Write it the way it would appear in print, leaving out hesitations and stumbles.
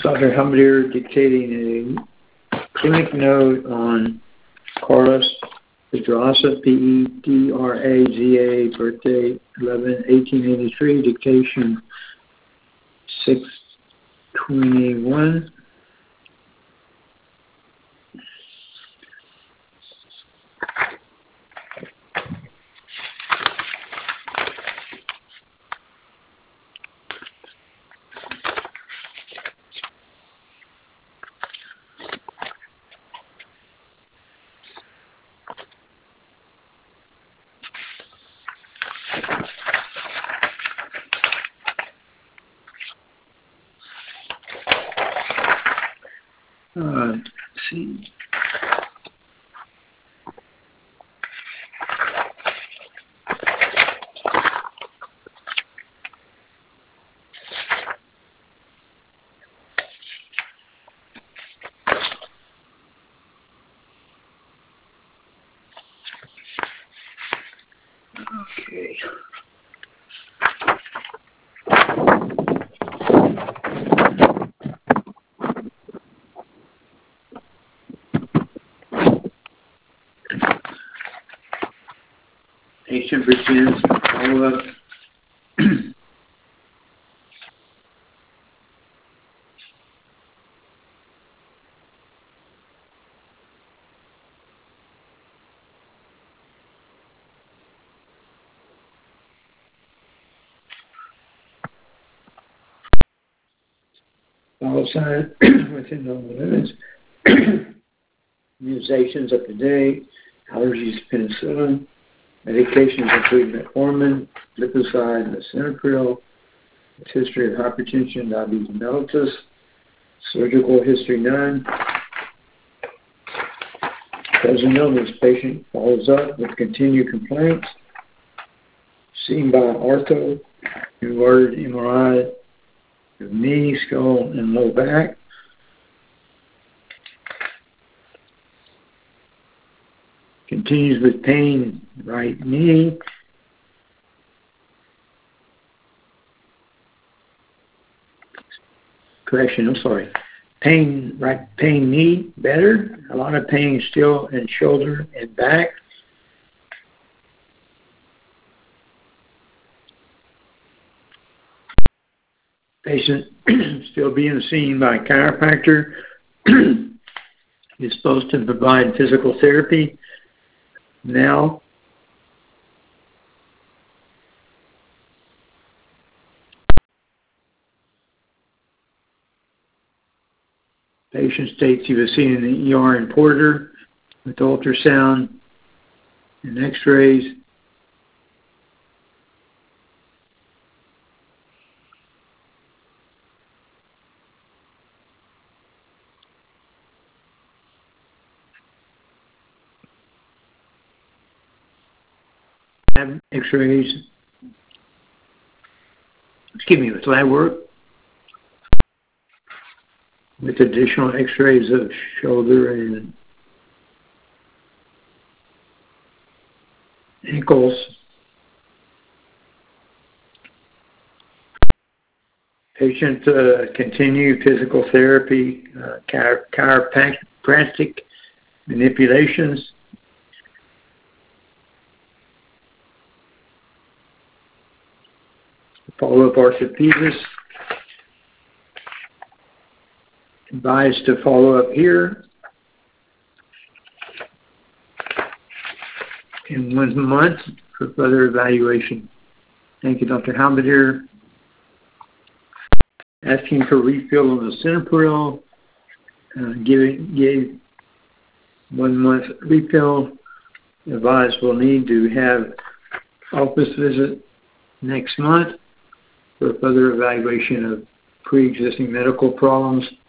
Dr. Hamdir dictating a clinic note on Carlos Pedraza, Pedraza, birthday 11/1883, dictation 621. Let's see. Okay. Patient presents follow-up. Follow sign within normal limits. Immunizations up to date. Allergies to penicillin. Medications include metformin, glipizide, lisinopril. History of hypertension, diabetes mellitus. Surgical history none. Present illness patient follows up with continued complaints. Seen by ortho, who ordered MRI of knee, skull, and low back. Continues with pain, right knee. Correction, I'm sorry. Pain, right pain knee, better. A lot of pain still in shoulder and back. Patient still being seen by a chiropractor. Is supposed to provide physical therapy. Now, patient states he was seen in the ER in Porter with ultrasound and x-rays. X-rays, with lab work, with additional x-rays of shoulder and ankles. Patient continue physical therapy, chiropractic manipulations. Follow-up orthopedist. Advised to follow up here in 1 month for further evaluation. Thank you, Dr. Hamdir. Asking for refill on the lisinopril. Gave 1 month refill. Advised we'll need to have office visit next month for further evaluation of pre-existing medical problems.